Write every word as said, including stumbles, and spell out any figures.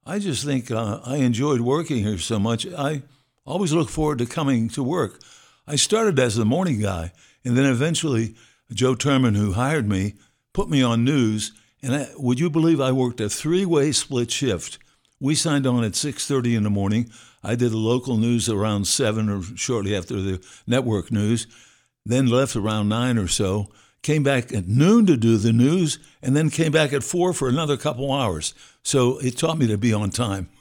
I just think uh, I enjoyed working here so much. I always look forward to coming to work. I started as the morning guy, and then eventually Joe Turman, who hired me, put me on news. And I, would you believe I worked a three-way split shift? We signed on at six thirty in the morning. I did the local news around seven or shortly after the network news, then left around nine or so, came back at noon to do the news, and then came back at four for another couple hours. So it taught me to be on time.